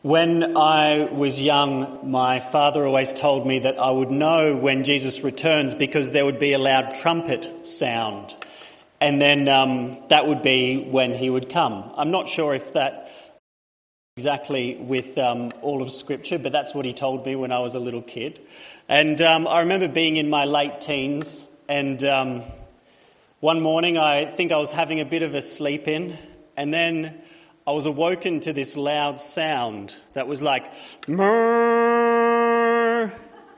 When I was young, my father always told me that I would know when Jesus returns because there would be a loud trumpet sound, and then that would be when he would come. I'm not sure if that exactly with all of Scripture, but that's what he told me when I was a little kid. And I remember being in my late teens, and one morning I think I was having a bit of a sleep in, and then I was awoken to this loud sound that was like, "Mrrr."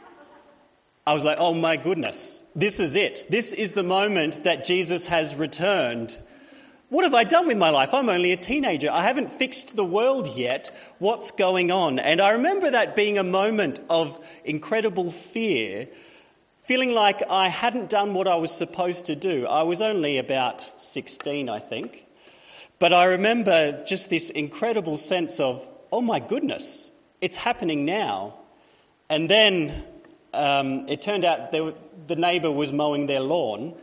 I was like, oh my goodness, this is it. This is the moment that Jesus has returned. What have I done with my life? I'm only a teenager. I haven't fixed the world yet. What's going on? And I remember that being a moment of incredible fear, feeling like I hadn't done what I was supposed to do. I was only about 16, I think. But I remember just this incredible sense of, oh my goodness, it's happening now. And then it turned out the neighbour was mowing their lawn.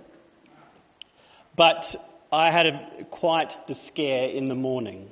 But I had quite the scare in the morning.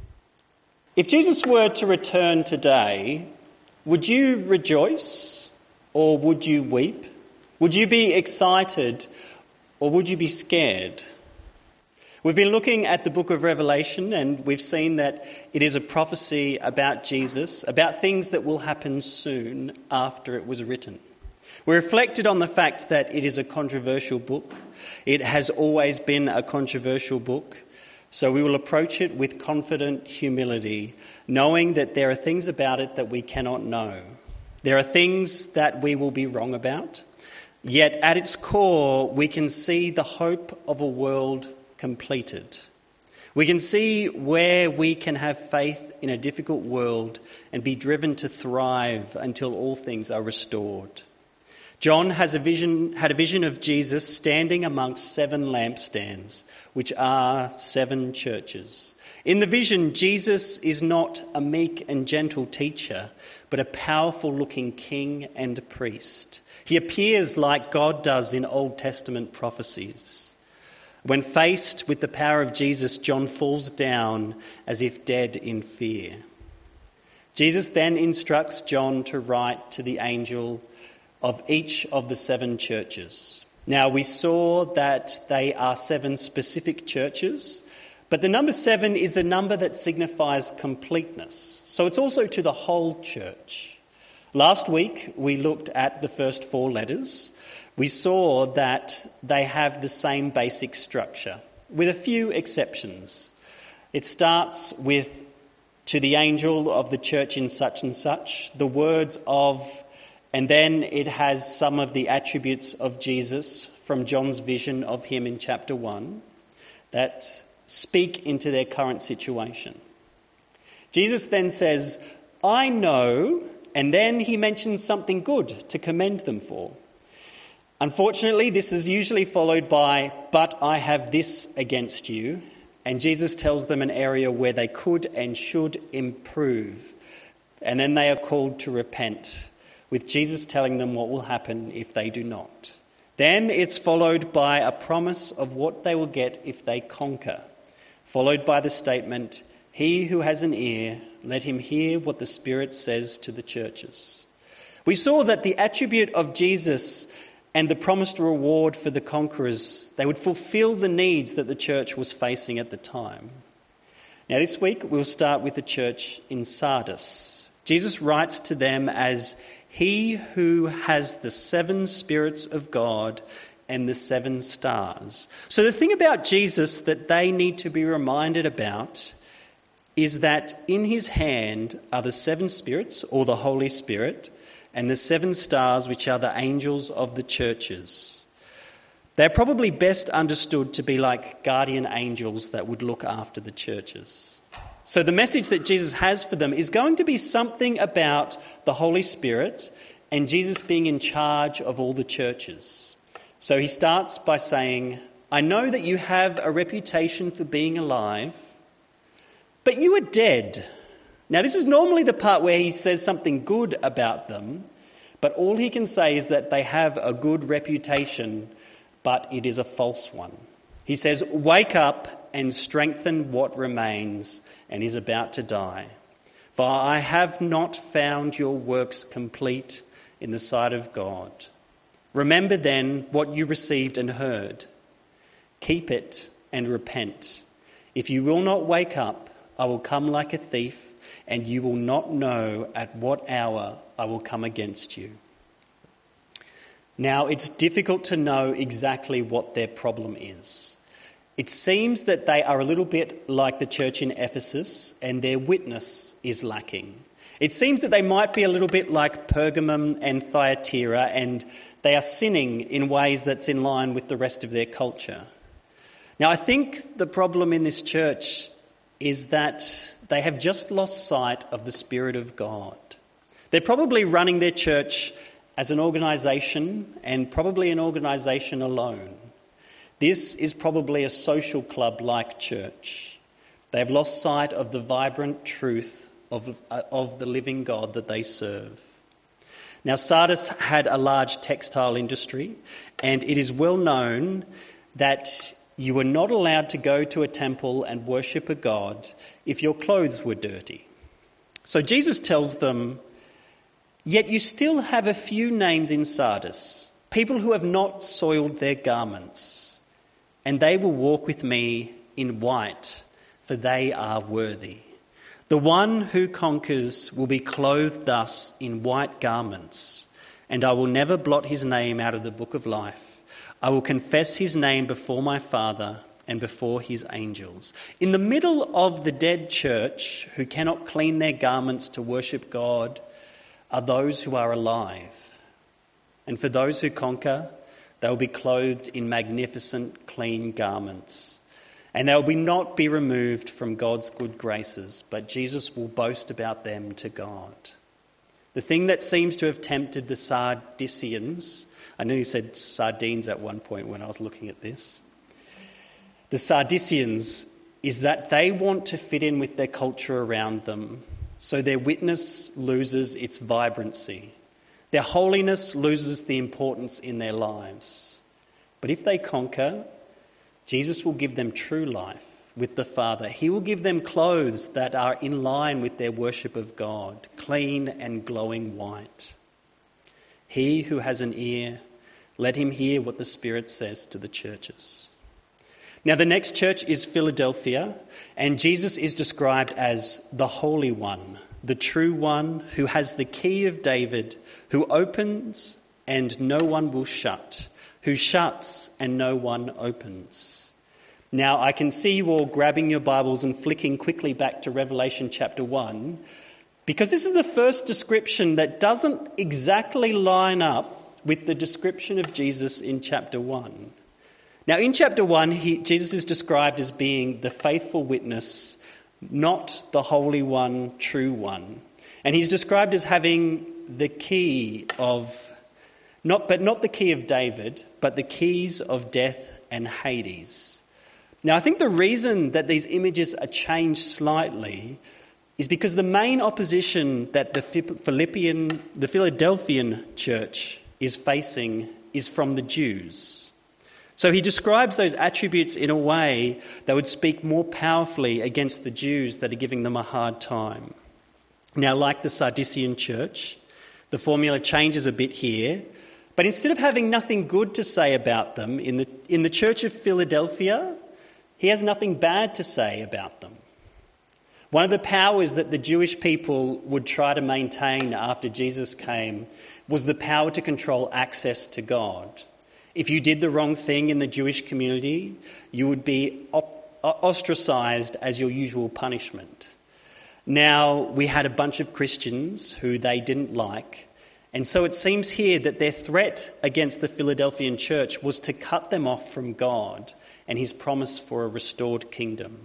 If Jesus were to return today, would you rejoice or would you weep? Would you be excited or would you be scared? We've been looking at the book of Revelation, and we've seen that it is a prophecy about Jesus, about things that will happen soon after it was written. We reflected on the fact that it is a controversial book. It has always been a controversial book. So we will approach it with confident humility, knowing that there are things about it that we cannot know. There are things that we will be wrong about. Yet at its core, we can see the hope of a world completed. We can see where we can have faith in a difficult world and be driven to thrive until all things are restored. John had a vision of Jesus standing amongst 7 lampstands, which are 7 churches. In the vision, Jesus is not a meek and gentle teacher, but a powerful-looking king and priest. He appears like God does in Old Testament prophecies. When faced with the power of Jesus, John falls down as if dead in fear. Jesus then instructs John to write to the angel of each of the 7 churches. Now, we saw that they are 7 specific churches, but the number 7 is the number that signifies completeness. So it's also to the whole church. Last week, we looked at the first 4 letters. We saw that they have the same basic structure, with a few exceptions. It starts with, to the angel of the church in such and such, the words of, and then it has some of the attributes of Jesus from John's vision of him in chapter 1 that speak into their current situation. Jesus then says, I know, and then he mentions something good to commend them for. Unfortunately, this is usually followed by, but I have this against you. And Jesus tells them an area where they could and should improve. And then they are called to repent, with Jesus telling them what will happen if they do not. Then it's followed by a promise of what they will get if they conquer, followed by the statement, he who has an ear, let him hear what the Spirit says to the churches. We saw that the attribute of Jesus and the promised reward for the conquerors, they would fulfill the needs that the church was facing at the time. Now this week we'll start with the church in Sardis. Jesus writes to them as he who has the 7 spirits of God and the 7 stars. So the thing about Jesus that they need to be reminded about is that in his hand are the 7 spirits, or the Holy Spirit, and the 7 stars, which are the angels of the churches. They're probably best understood to be like guardian angels that would look after the churches. So the message that Jesus has for them is going to be something about the Holy Spirit and Jesus being in charge of all the churches. So he starts by saying, I know that you have a reputation for being alive, but you are dead. Now, this is normally the part where he says something good about them, but all he can say is that they have a good reputation, but it is a false one. He says, wake up and strengthen what remains and is about to die. for I have not found your works complete in the sight of God. Remember then what you received and heard. Keep it and repent. If you will not wake up, I will come like a thief, and you will not know at what hour I will come against you." Now, it's difficult to know exactly what their problem is. It seems that they are a little bit like the church in Ephesus, and their witness is lacking. It seems that they might be a little bit like Pergamum and Thyatira, and they are sinning in ways that's in line with the rest of their culture. Now, I think the problem in this church is that they have just lost sight of the Spirit of God. They're probably running their church as an organisation, and probably an organisation alone. This is probably a social club-like church. They have lost sight of the vibrant truth of the living God that they serve. Now, Sardis had a large textile industry, and it is well known that you were not allowed to go to a temple and worship a god if your clothes were dirty. So Jesus tells them, "Yet you still have a few names in Sardis, people who have not soiled their garments, and they will walk with me in white, for they are worthy. The one who conquers will be clothed thus in white garments, and I will never blot his name out of the book of life. I will confess his name before my Father and before his angels." In the middle of the dead church, who cannot clean their garments to worship God, are those who are alive. And for those who conquer, they will be clothed in magnificent, clean garments. And they will not be removed from God's good graces, but Jesus will boast about them to God. The thing that seems to have tempted the Sardisians, I nearly said sardines at one point when I was looking at this, the Sardisians, is that they want to fit in with their culture around them, so their witness loses its vibrancy. Their holiness loses the importance in their lives. But if they conquer, Jesus will give them true life with the Father. He will give them clothes that are in line with their worship of God, clean and glowing white. He who has an ear, let him hear what the Spirit says to the churches. Now, the next church is Philadelphia, and Jesus is described as the Holy One, the true one who has the key of David, who opens and no one will shut, who shuts and no one opens. Now, I can see you all grabbing your Bibles and flicking quickly back to Revelation chapter 1, because this is the first description that doesn't exactly line up with the description of Jesus in chapter 1. Now, in chapter 1, Jesus is described as being the faithful witness, not the Holy One, true one. And he's described as having the key of, not the key of David, but the keys of death and Hades. Now, I think the reason that these images are changed slightly is because the main opposition that the Philadelphian church is facing is from the Jews. So he describes those attributes in a way that would speak more powerfully against the Jews that are giving them a hard time. Now, like the Sardisian church, the formula changes a bit here, but instead of having nothing good to say about them, in the church of Philadelphia, he has nothing bad to say about them. One of the powers that the Jewish people would try to maintain after Jesus came was the power to control access to God. If you did the wrong thing in the Jewish community, you would be ostracised as your usual punishment. Now, we had a bunch of Christians who they didn't like, and so it seems here that their threat against the Philadelphian church was to cut them off from God and his promise for a restored kingdom.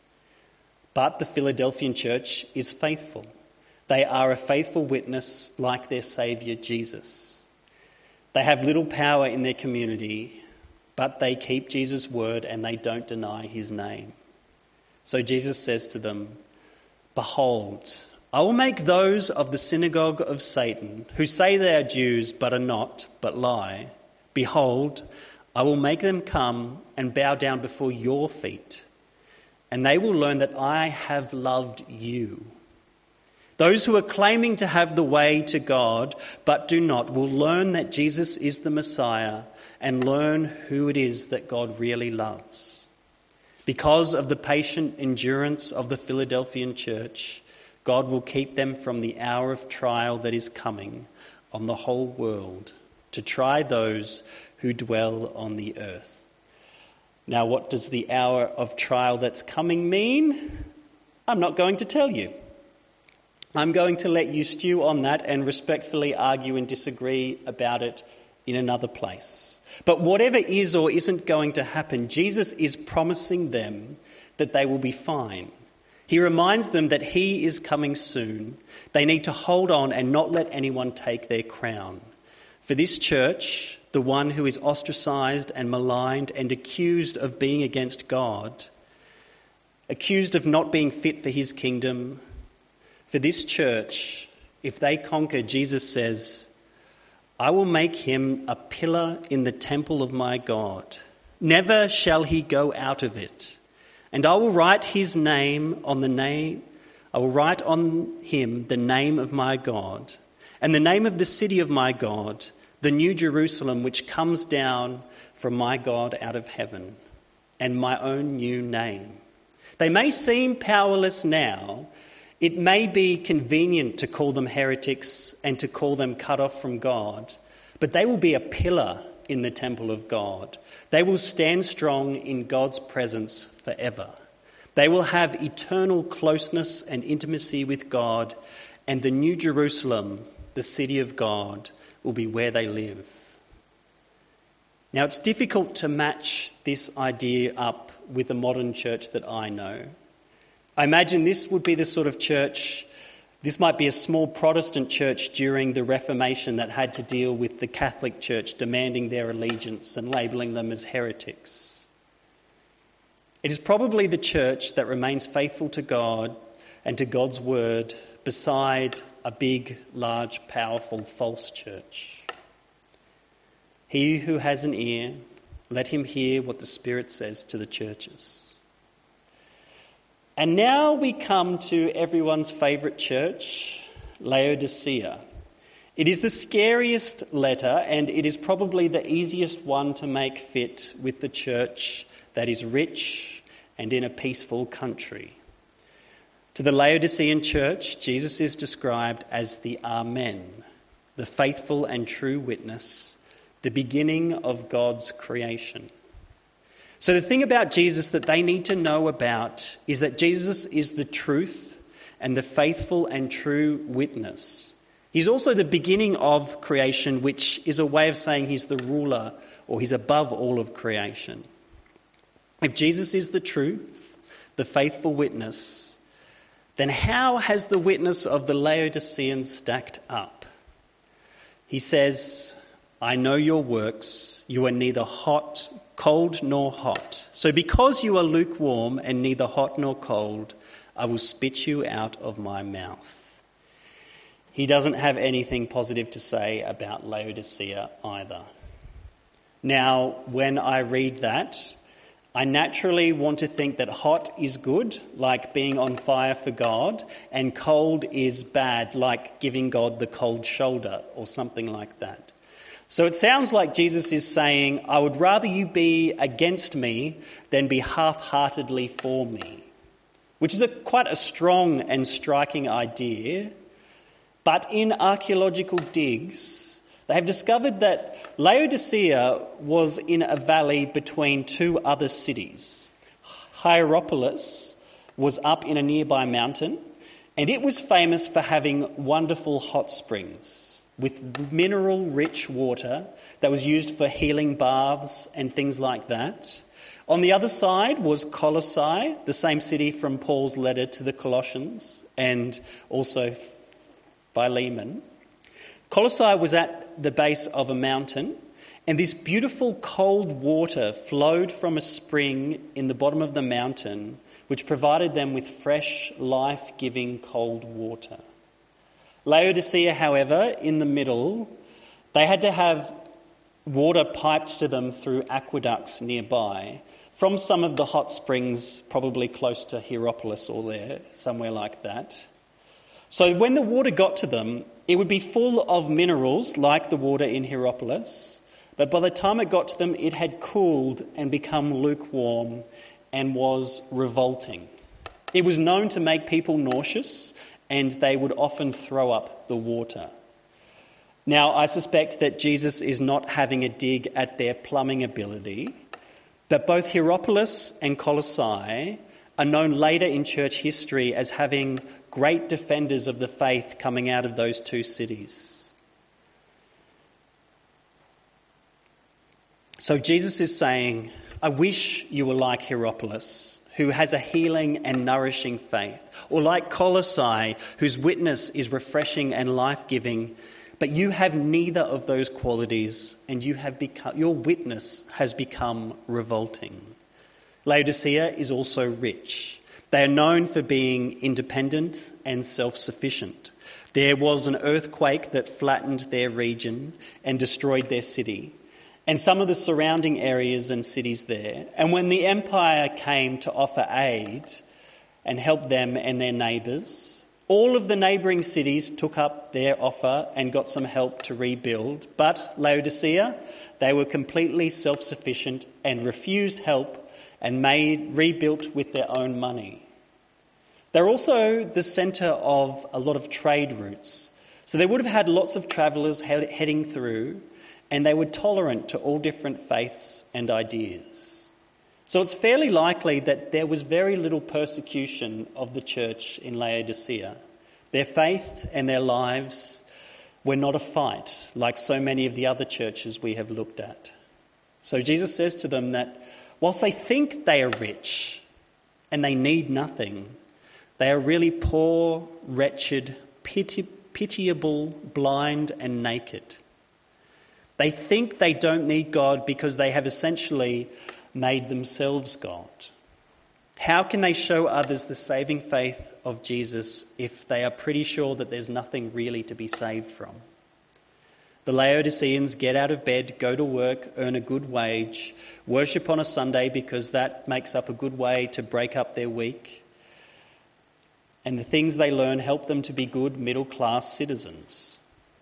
But the Philadelphian church is faithful. They are a faithful witness like their Saviour Jesus. They have little power in their community, but they keep Jesus' word and they don't deny his name. So Jesus says to them, "Behold, I will make those of the synagogue of Satan, who say they are Jews but are not, but lie. Behold, I will make them come and bow down before your feet, and they will learn that I have loved you. Those who are claiming to have the way to God but do not will learn that Jesus is the Messiah and learn who it is that God really loves. Because of the patient endurance of the Philadelphian church, God will keep them from the hour of trial that is coming on the whole world to try those who dwell on the earth. Now, what does the hour of trial that's coming mean? I'm not going to tell you. I'm going to let you stew on that and respectfully argue and disagree about it in another place. But whatever is or isn't going to happen, Jesus is promising them that they will be fine. He reminds them that he is coming soon. They need to hold on and not let anyone take their crown. For this church, the one who is ostracised and maligned and accused of being against God, accused of not being fit for his kingdom, for this church, if they conquer, Jesus says, I will make him a pillar in the temple of my God. Never shall he go out of it. And I will write his name on the name. I will write on him the name of my God, and the name of the city of my God, the new Jerusalem, which comes down from my God out of heaven, and my own new name. They may seem powerless now. It may be convenient to call them heretics and to call them cut off from God, but they will be a pillar in the temple of God. They will stand strong in God's presence forever. They will have eternal closeness and intimacy with God, and the new Jerusalem, the city of God, will be where they live. Now, it's difficult to match this idea up with the modern church that I know. I imagine this would be the sort of church, this might be a small Protestant church during the Reformation that had to deal with the Catholic Church demanding their allegiance and labelling them as heretics. It is probably the church that remains faithful to God and to God's word beside a big, large, powerful false church. He who has an ear, let him hear what the Spirit says to the churches. And now we come to everyone's favourite church, Laodicea. It is the scariest letter, and it is probably the easiest one to make fit with the church that is rich and in a peaceful country. To the Laodicean church, Jesus is described as the Amen, the faithful and true witness, the beginning of God's creation. So the thing about Jesus that they need to know about is that Jesus is the truth and the faithful and true witness. He's also the beginning of creation, which is a way of saying he's the ruler or he's above all of creation. If Jesus is the truth, the faithful witness, then how has the witness of the Laodiceans stacked up? He says, I know your works. You are neither cold nor hot. So because you are lukewarm and neither hot nor cold, I will spit you out of my mouth. He doesn't have anything positive to say about Laodicea either. Now, when I read that, I naturally want to think that hot is good, like being on fire for God, and cold is bad, like giving God the cold shoulder or something like that. So it sounds like Jesus is saying, I would rather you be against me than be half-heartedly for me, which is quite a strong and striking idea. But in archaeological digs, they have discovered that Laodicea was in a valley between two other cities. Hierapolis was up in a nearby mountain, and it was famous for having wonderful hot springs with mineral-rich water that was used for healing baths and things like that. On the other side was Colossae, the same city from Paul's letter to the Colossians, and also Philemon. Colossae was at the base of a mountain, and this beautiful cold water flowed from a spring in the bottom of the mountain, which provided them with fresh, life-giving cold water. Laodicea, however, in the middle, they had to have water piped to them through aqueducts nearby from some of the hot springs, probably close to Hierapolis or there, somewhere like that. So when the water got to them, it would be full of minerals like the water in Hierapolis, but by the time it got to them, it had cooled and become lukewarm and was revolting. It was known to make people nauseous, and they would often throw up the water. Now, I suspect that Jesus is not having a dig at their plumbing ability, but both Hierapolis and Colossae are known later in church history as having great defenders of the faith coming out of those two cities. So Jesus is saying, I wish you were like Hierapolis, who has a healing and nourishing faith, or like Colossae, whose witness is refreshing and life-giving, but you have neither of those qualities, and your witness has become revolting. Laodicea is also rich. They are known for being independent and self-sufficient. There was an earthquake that flattened their region and destroyed their city, and some of the surrounding areas and cities there. And when the empire came to offer aid and help them and their neighbours, all of the neighbouring cities took up their offer and got some help to rebuild. But Laodicea, they were completely self-sufficient and refused help and rebuilt with their own money. They're also the centre of a lot of trade routes. So they would have had lots of travellers heading through, and they were tolerant to all different faiths and ideas. So it's fairly likely that there was very little persecution of the church in Laodicea. Their faith and their lives were not a fight like so many of the other churches we have looked at. So Jesus says to them that whilst they think they are rich and they need nothing, they are really poor, wretched, pitiable, blind and naked. They think they don't need God because they have essentially made themselves God. How can they show others the saving faith of Jesus if they are pretty sure that there's nothing really to be saved from? The Laodiceans get out of bed, go to work, earn a good wage, worship on a Sunday because that makes up a good way to break up their week. And the things they learn help them to be good middle-class citizens.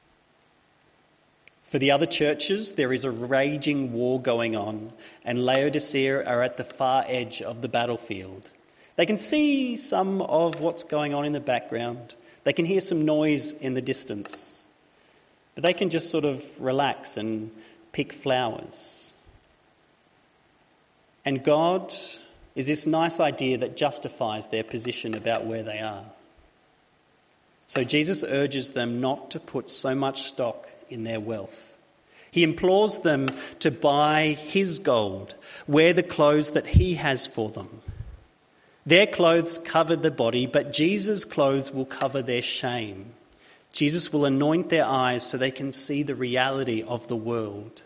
For the other churches, there is a raging war going on, and Laodicea are at the far edge of the battlefield. They can see some of what's going on in the background. They can hear some noise in the distance. But they can just sort of relax and pick flowers. And God is this nice idea that justifies their position about where they are. So Jesus urges them not to put so much stock in their wealth. He implores them to buy his gold, wear the clothes that he has for them. Their clothes cover the body, but Jesus' clothes will cover their shame. Jesus will anoint their eyes so they can see the reality of the world.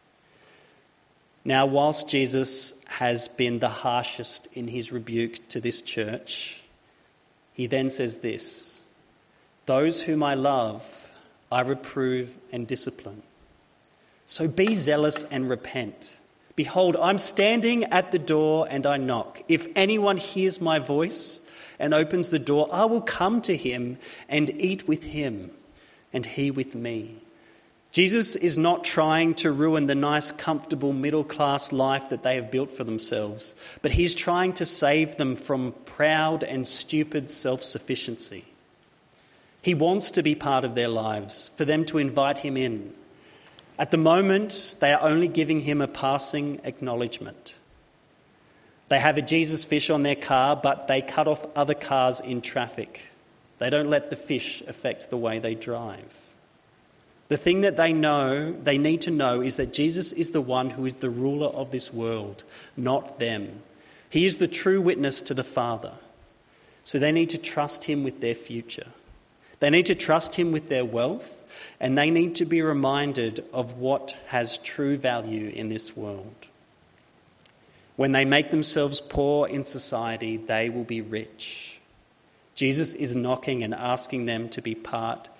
Now, whilst Jesus has been the harshest in his rebuke to this church, he then says this: "Those whom I love, I reprove and discipline. So be zealous and repent. Behold, I'm standing at the door and I knock. If anyone hears my voice and opens the door, I will come to him and eat with him and he with me." Jesus is not trying to ruin the nice, comfortable, middle-class life that they have built for themselves, but he's trying to save them from proud and stupid self-sufficiency. He wants to be part of their lives, for them to invite him in. At the moment, they are only giving him a passing acknowledgement. They have a Jesus fish on their car, but they cut off other cars in traffic. They don't let the fish affect the way they drive. The thing that they need to know is that Jesus is the one who is the ruler of this world, not them. He is the true witness to the Father. So they need to trust him with their future. They need to trust him with their wealth, and they need to be reminded of what has true value in this world. When they make themselves poor in society, they will be rich. Jesus is knocking and asking them to be part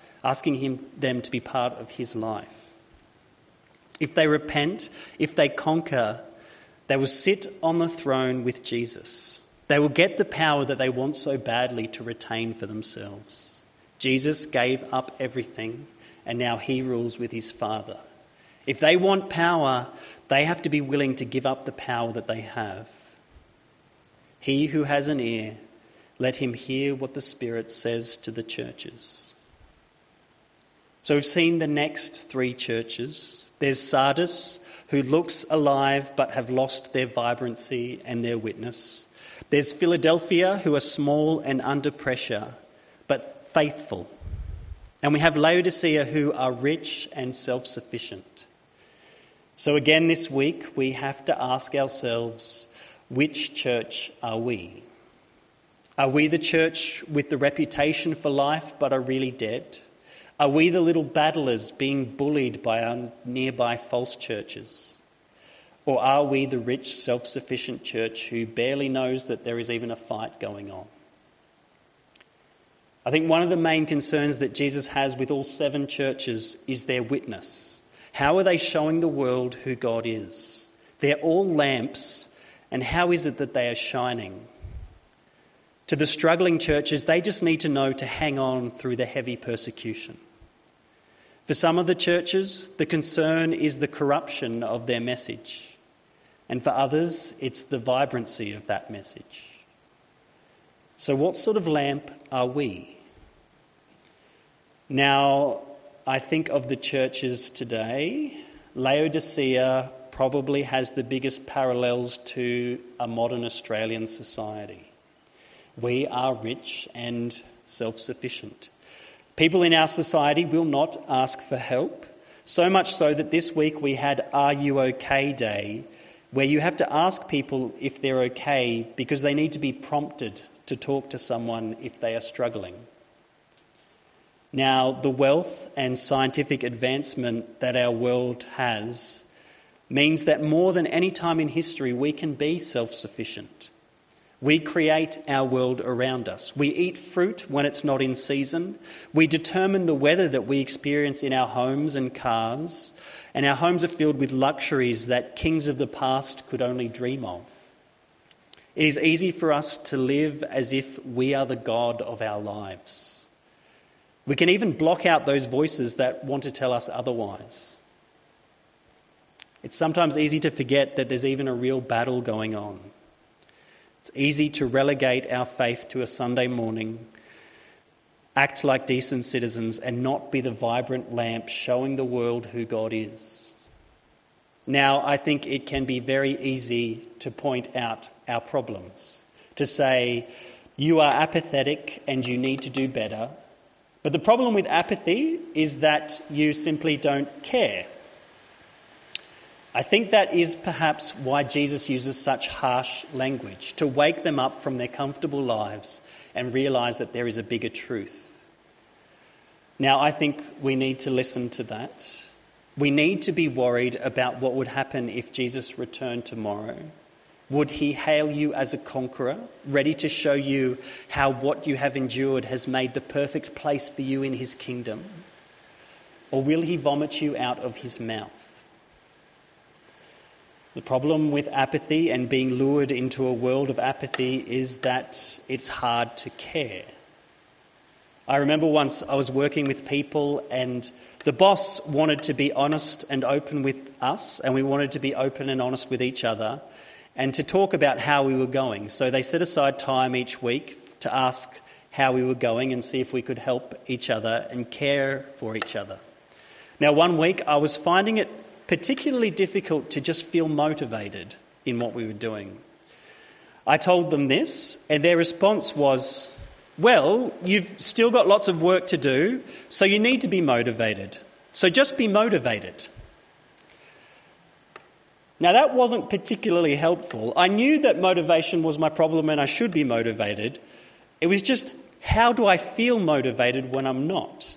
of his life. If they repent, if they conquer, they will sit on the throne with Jesus. They will get the power that they want so badly to retain for themselves. Jesus gave up everything and now he rules with his Father. If they want power, they have to be willing to give up the power that they have. He who has an ear, let him hear what the Spirit says to the churches. So we've seen the next three churches. There's Sardis, who looks alive but have lost their vibrancy and their witness. There's Philadelphia, who are small and under pressure, but faithful. And we have Laodicea, who are rich and self-sufficient. So again this week, we have to ask ourselves, which church are we? Are we the church with the reputation for life but are really dead? Are we the little battlers being bullied by our nearby false churches? Or are we the rich, self-sufficient church who barely knows that there is even a fight going on? I think one of the main concerns that Jesus has with all seven churches is their witness. How are they showing the world who God is? They're all lamps, and how is it that they are shining? To the struggling churches, they just need to know to hang on through the heavy persecution. For some of the churches, the concern is the corruption of their message. And for others, it's the vibrancy of that message. So what sort of lamp are we? Now, I think of the churches today, Laodicea probably has the biggest parallels to a modern Australian society. We are rich and self-sufficient. People in our society will not ask for help, so much so that this week we had Are You OK Day, where you have to ask people if they're okay because they need to be prompted to talk to someone if they are struggling. Now, the wealth and scientific advancement that our world has means that more than any time in history we can be self-sufficient. We create our world around us. We eat fruit when it's not in season. We determine the weather that we experience in our homes and cars. And our homes are filled with luxuries that kings of the past could only dream of. It is easy for us to live as if we are the God of our lives. We can even block out those voices that want to tell us otherwise. It's sometimes easy to forget that there's even a real battle going on. It's easy to relegate our faith to a Sunday morning, act like decent citizens and not be the vibrant lamp showing the world who God is. Now, I think it can be very easy to point out our problems, to say, you are apathetic and you need to do better. But the problem with apathy is that you simply don't care. I think that is perhaps why Jesus uses such harsh language, to wake them up from their comfortable lives and realise that there is a bigger truth. Now, I think we need to listen to that. We need to be worried about what would happen if Jesus returned tomorrow. Would he hail you as a conqueror, ready to show you how what you have endured has made the perfect place for you in his kingdom? Or will he vomit you out of his mouth? The problem with apathy and being lured into a world of apathy is that it's hard to care. I remember once I was working with people and the boss wanted to be honest and open with us, and we wanted to be open and honest with each other and to talk about how we were going. So they set aside time each week to ask how we were going and see if we could help each other and care for each other. Now, one week I was finding it particularly difficult to just feel motivated in what we were doing. I told them this, and their response was, well, you've still got lots of work to do, so you need to be motivated. So just be motivated. Now, that wasn't particularly helpful. I knew that motivation was my problem and I should be motivated. It was just, how do I feel motivated when I'm not?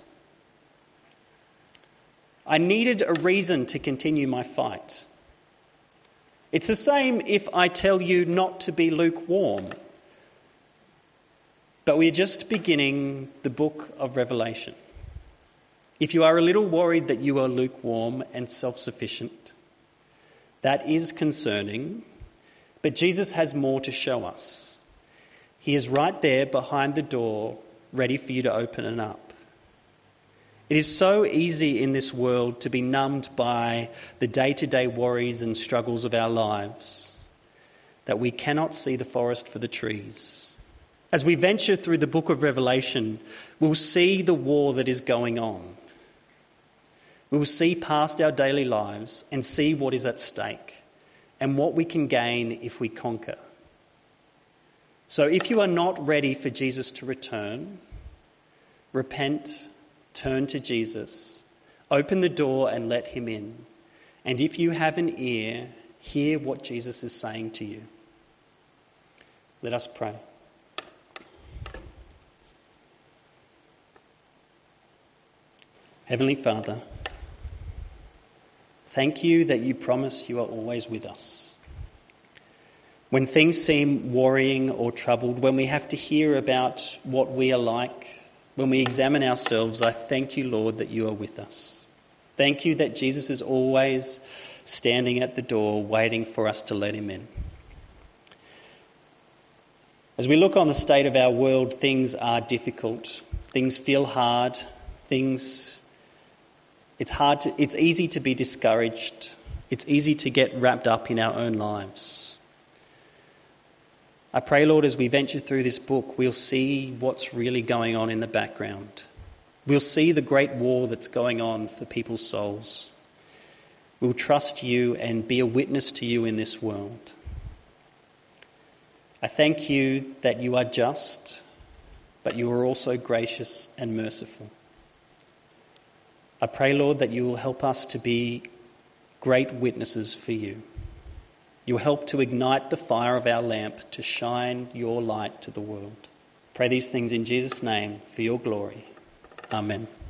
I needed a reason to continue my fight. It's the same if I tell you not to be lukewarm. But we're just beginning the book of Revelation. If you are a little worried that you are lukewarm and self-sufficient, that is concerning, but Jesus has more to show us. He is right there behind the door, ready for you to open it up. It is so easy in this world to be numbed by the day-to-day worries and struggles of our lives that we cannot see the forest for the trees. As we venture through the book of Revelation, we'll see the war that is going on. We will see past our daily lives and see what is at stake and what we can gain if we conquer. So if you are not ready for Jesus to return, repent, turn to Jesus, open the door and let him in. And if you have an ear, hear what Jesus is saying to you. Let us pray. Heavenly Father, thank you that you promise you are always with us. When things seem worrying or troubled, when we have to hear about what we are like, when we examine ourselves, I thank you, Lord, that you are with us. Thank you that Jesus is always standing at the door waiting for us to let him in. As we look on the state of our world, things are difficult. Things feel hard. It's easy to be discouraged. It's easy to get wrapped up in our own lives. I pray, Lord, as we venture through this book, we'll see what's really going on in the background. We'll see the great war that's going on for people's souls. We'll trust you and be a witness to you in this world. I thank you that you are just, but you are also gracious and merciful. I pray, Lord, that you will help us to be great witnesses for you. You'll help to ignite the fire of our lamp to shine your light to the world. Pray these things in Jesus' name for your glory. Amen.